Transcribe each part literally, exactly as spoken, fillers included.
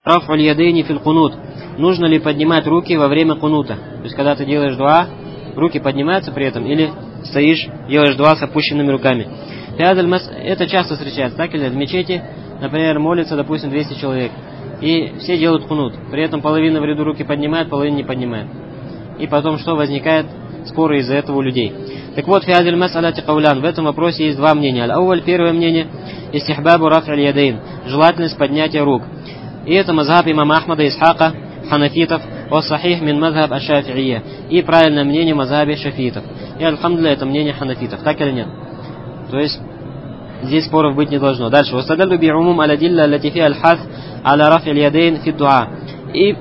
раф'уль ядейни фил кунут. Нужно ли поднимать руки во время кунута? То есть, когда ты делаешь дуа, руки поднимаются при этом, или стоишь, делаешь дуа с опущенными руками. Это часто встречается, так или в мечети, например, молится, допустим, двести человек, и все делают кунут. При этом половина в ряду руки поднимает, половина не поднимает. И потом что возникает? Споры из-за этого у людей. Так вот, фиазиль мас'аляти каулян. В этом вопросе есть два мнения. Аль-ауваль, первое мнение, истихбабу раф'уль ядейн, желательность поднятия рук. И это мазхаб имама Ахмада, Исхака, ханафитов, о сахих мин мазхаб аш-шафи'ия. И правильное мнение мазхабе шафитов. И альхамдулилля, это мнение ханафитов. Так или нет? То есть, здесь споров быть не должно. Дальше. Вастадаллу би'умум аладилля аллати аль-хад аля раф'уль ядейн фи дуа. И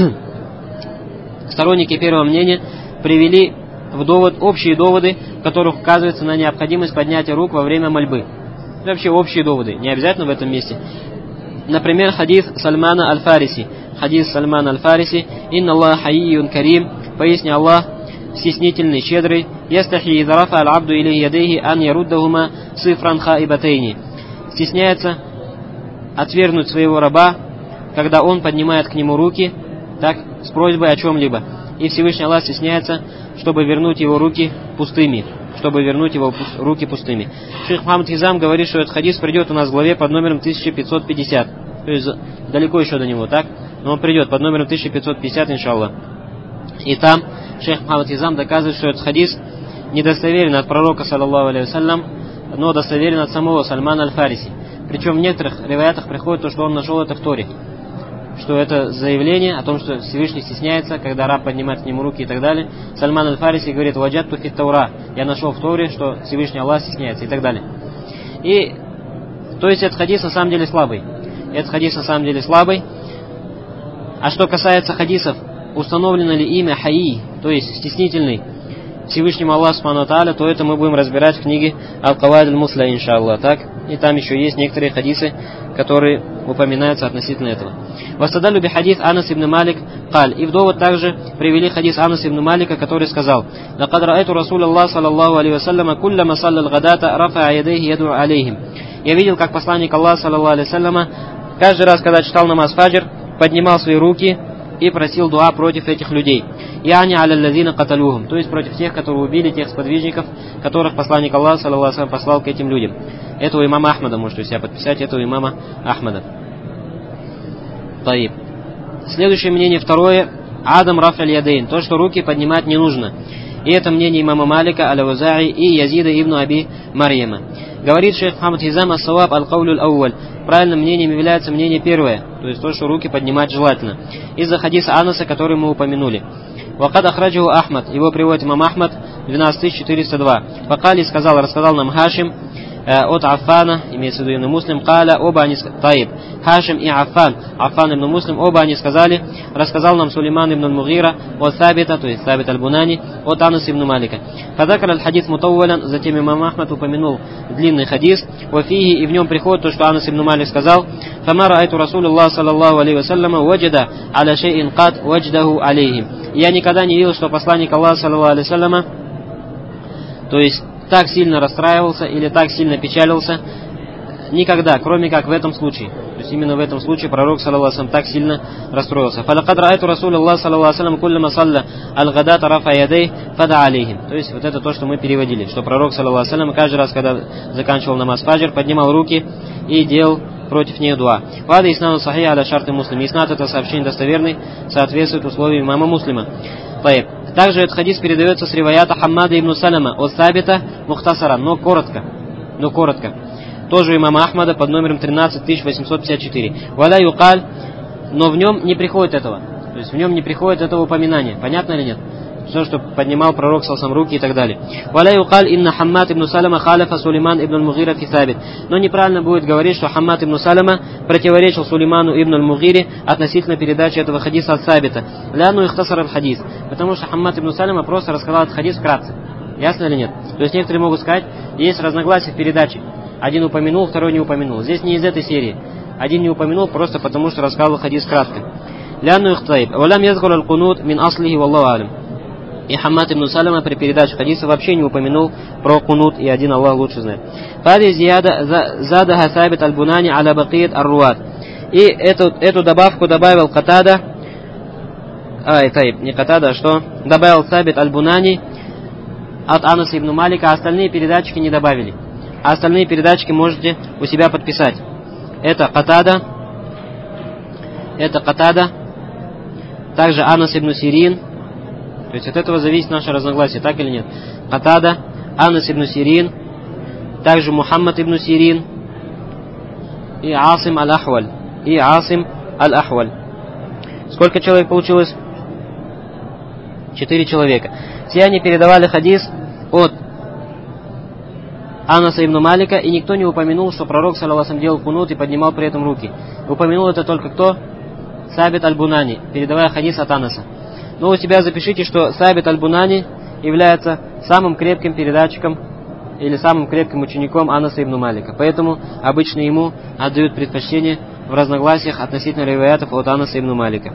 сторонники первого мнения привели в довод общие доводы, в которых указывается на необходимость поднятия рук во время мольбы. Это вообще общие доводы, не обязательно в этом месте. Например, хадис Сальмана аль-Фариси. Хадис Сальмана аль-Фариси. «Инна Аллах хаййюн карим». Поясни, Аллах стеснительный, щедрый. «Ястахи идарафа аль-абду илейхи ядейхи ан яруддахума цифран хаибатейни». Стесняется отвергнуть своего раба, когда он поднимает к нему руки, так, с просьбой о чем-либо. И Всевышний Аллах стесняется, чтобы вернуть его руки пустыми. Чтобы вернуть его руки пустыми. Шейх Мухаммад Хизам говорит, что этот хадис придет у нас в главе под номером тысяча пятьсот пятьдесят. То есть далеко еще до него, так? Но он придет под номером тысяча пятьсот пятьдесят, иншаллах. И там шейх Мухаммад Хизам доказывает, что этот хадис недостоверен от пророка, саллаллаху алейхи вассалям, но достоверен от самого Сальмана аль-Фариси. Причем в некоторых риваятах приходит то, что он нашел это в Торе. Что это заявление о том, что Всевышний стесняется, когда раб поднимает к нему руки и так далее. Сальман аль-Фариси говорит: «Ваджатту фит Таура». Я нашел в Торе, что Всевышний Аллах стесняется и так далее. И, то есть, этот хадис на самом деле слабый. Этот хадис на самом деле слабый. А что касается хадисов, установлено ли имя Хаи, то есть стеснительный, Всевышнему Аллаху субхану ва тааля, то это мы будем разбирать в книге Аль-Каваид аль-Мусля, иншаллах, так? И там еще есть некоторые хадисы, которые упоминаются относительно этого. Вастадаллю би хадис Анас ибн Малик каль. И в довод также привели хадис Анас ибн Малика, который сказал: «Лакад раайту Расулаллах саллаллаху алейхи вассаляма кулляма саллал гадата рафа ядейхи яду алейхим». Я видел, как посланник Аллаха саллаллаху алейхи вассаляма каждый раз, когда читал намаз фаджр, поднимал свои руки и просил дуа против этих людей. Яни аляллазина каталюхум, то есть против тех, которые убили тех сподвижников, которых посланник Аллаха саллаллаху алейхи вассалям послал к этим людям. Этого имама Ахмада, можете у себя подписать, этого имама Ахмада. Таиб. Следующее мнение, второе, Адам раф'уль ядейн, то, что руки поднимать не нужно. И это мнение имама Малика, аль-Аузаи и Язида ибн Аби Марьяма. Говорит шейх Мухаммад Хизам ас-саваб аль-каулюль ауаль. Правильным мнением является мнение первое, то есть то, что руки поднимать желательно. Из-за хадиса Анаса, который мы упомянули. Вакад ахраджаху Ахмад, его приводит имам Ахмад, двенадцать тысяч четыреста два. Факали сказал, рассказал нам Хашим от Аффана, имеется в виду ибн Муслим, каля, оба они таиб. Хашим и Аффан, Аффан ибн Муслим, оба они сказали, рассказал нам Сулейман ибн Мугира от Сабита, то есть Сабит аль-Бунани, от Анас ибн Малика. Фадакар аль-хадис мутауалян, затем имам Ахмад упомянул длинный хадис, вафихи, и в нем приходит то, что Анас ибн Малик сказал: «Фама раайту Расулуллах саллаллаху алейхи вассаляма ваджада аля шейин кад вадждаху алейхим». Я никогда не видел, что посланник Аллаха саллаллаху алейхи вассаляма, то есть так сильно расстраивался или так сильно печалился, никогда, кроме как в этом случае. То есть именно в этом случае пророк саллаллаху алейхи вассалям так сильно расстроился. «Фалакад раайту Расулуллах саллаллаху алейхи вассалям куллама салля аль-гадата рафа ядей фада алейхим». То есть вот это то, что мы переводили, что пророк саллаллаху алейхи вассалям каждый раз, когда заканчивал намаз фаджр, поднимал руки и делал против них дуа. Вада иснаду сахи аля шарты муслим. Иснад, это сообщение достоверный, соответствует условиям имама Муслима. Также этот хадис передается с риваята Хаммада ибн Салама от Сабита мухтасара, но коротко. Но коротко. Тоже у имама Ахмада под номером тринадцать тысяч восемьсот пятьдесят четыре. Валя юкаль, но в нем не приходит этого. То есть в нем не приходит этого упоминания. Понятно или нет? Все, что поднимал пророк салсам руки и так далее. Валя юкаль инна Хаммад ибн Салама халяфа Сулейман ибн аль-Мугира фи Сабит. Но неправильно будет говорить, что Хаммад ибн Салама противоречил Сулейману ибн аль-Мугире относительно передачи этого хадиса от Сабита. Ляну ихтасар аль-хадис. Потому что Хаммад ибн Салама просто рассказал этот хадис вкратце. Ясно или нет? То есть некоторые могут сказать, есть разногласия в передаче. Один упомянул, второй не упомянул. Здесь не из этой серии. Один не упомянул просто потому, что рассказал хадис кратко. Ляну ихтаиб. Валям язгур аль-кунут мин аслихи валлаху алим. И Хаммад ибн Салама при передаче хадиса вообще не упомянул про кунут, и один Аллах лучше знает. Фади зияда задаха Сабит аль-Бунани аля бакият ар-руат. И эту, эту добавку добавил Катада, а, это не Катада, а что? Добавил Сабит Аль-Бунани от Анаса ибн Малика, а остальные передатчики не добавили. А остальные передатчики можете у себя подписать. Это Катада, это Катада, также Анас ибн Сирин. То есть от этого зависит наше разногласие, так или нет? Катада, Анас ибн Сирин, также Мухаммад ибн Сирин и Асим Аль-Ахваль. И Асим Аль-Ахваль. Сколько человек получилось? Четыре человека. Все они передавали хадис от Анаса ибн Малика, и никто не упомянул, что пророк, саллаллаху алейхи ва саллям, делал кунут и поднимал при этом руки. Упомянул это только кто? Сабит Аль-Бунани, передавая хадис от Анаса. Но у себя запишите, что Сабит Аль-Бунани является самым крепким передатчиком или самым крепким учеником Анаса ибн Малика. Поэтому обычно ему отдают предпочтение в разногласиях относительно риваятов от Анаса ибн Малика.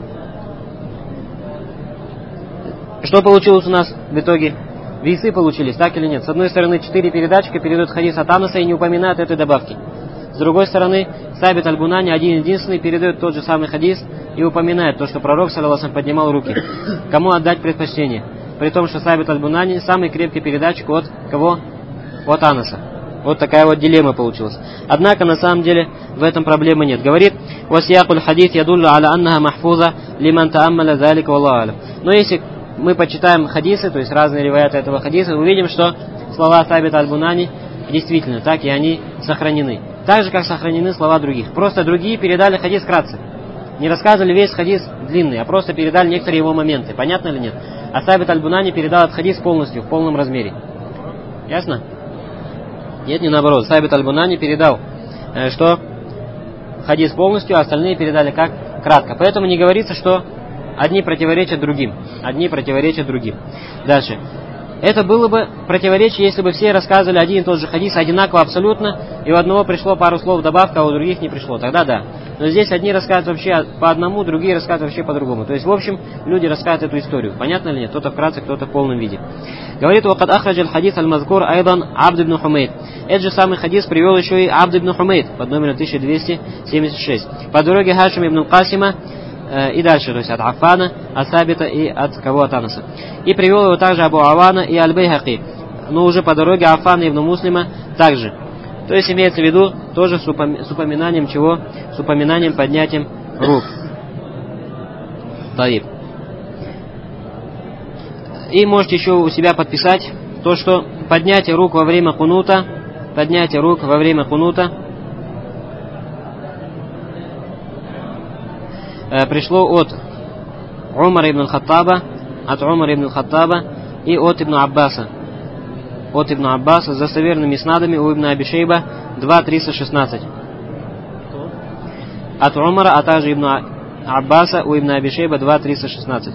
Что получилось у нас в итоге? Весы получились, так или нет? С одной стороны, четыре передатчика передают хадис от Анаса и не упоминают этой добавки. С другой стороны, Сабит Аль-Бунани один-единственный передает тот же самый хадис и упоминает то, что пророк, саллаллаху алейхи ва саллям, поднимал руки. Кому отдать предпочтение? При том, что Сабит Аль-Бунани самый крепкий передатчик от кого? От Анаса. Вот такая вот дилемма получилась. Однако, на самом деле, в этом проблемы нет. Говорит, «Васиякуль хадис ядуллу аля аннаха махфуза лиман тааммаля залика валлаху алям». Но если мы почитаем хадисы, то есть разные риваяты этого хадиса, увидим, что слова Сабит Аль-Бунани действительно так, и они сохранены. Так же, как сохранены слова других. Просто другие передали хадис вкратце. Не рассказывали весь хадис длинный, а просто передали некоторые его моменты. Понятно или нет? А Сабит Аль-Бунани передал этот хадис полностью, в полном размере. Ясно? Нет, не наоборот. Сабит Аль-Бунани передал, э, что хадис полностью, а остальные передали как кратко. Поэтому не говорится, что одни противоречат другим. Одни противоречат другим. Дальше. Это было бы противоречие, если бы все рассказывали один и тот же хадис одинаково абсолютно, и у одного пришло пару слов добавка, а у других не пришло. Тогда да. Но здесь одни рассказывают вообще по одному, другие рассказывают вообще по-другому. То есть, в общем, люди рассказывают эту историю. Понятно ли нет? Кто-то вкратце, кто-то в полном виде. Говорит, «Вакад ахраджаль хадис аль-мазкур айдан Абд ибн Хумейд». Этот же самый хадис привел еще и Абд ибн Хумейд под номером тысяча двести семьдесят шесть. По дороге Хашим ибн Касима и дальше, то есть от Аффана, от Сабита и от кого? От Анаса. И привел его также Абу Авана и Аль-Байхаки, но уже по дороге Аффана ибн Муслима также. То есть имеется в виду тоже с, упом... с упоминанием чего? С упоминанием поднятием рук. Таиб. И можете еще у себя подписать то, что поднятие рук во время кунута, поднятие рук во время кунута пришло от Умара ибн Хаттаба, от Умара ибн Хаттаба и от Ибн Аббаса. От Ибн Аббаса с достоверными снадами у Ибн Аби Шейба два триста шестнадцать. От Умара, а также Ибн Аббаса у Ибн Аби Шейба два триста шестнадцать.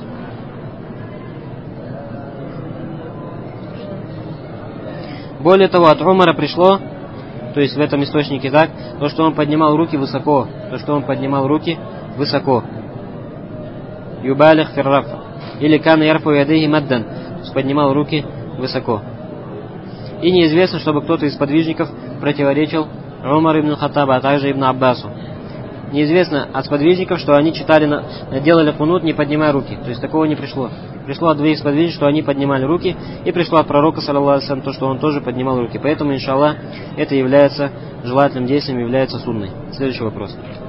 Более того, от Умара пришло, то есть в этом источнике так, то, что он поднимал руки высоко, то, что он поднимал руки высоко. Юбалих фирраф. Или кан ярфу ядейхи маддан. Поднимал руки высоко. И неизвестно, чтобы кто-то из подвижников противоречил Умар ибн Хаттаба, а также Ибн Аббасу. Неизвестно от сподвижников, что они читали, делали кунут, не поднимая руки. То есть такого не пришло. Пришло от двоих сподвижников, что они поднимали руки, и пришло от пророка, саллаллаху алейхи ва саллям, то, что он тоже поднимал руки. Поэтому, иншаллах, это является желательным действием, является сунной. Следующий вопрос.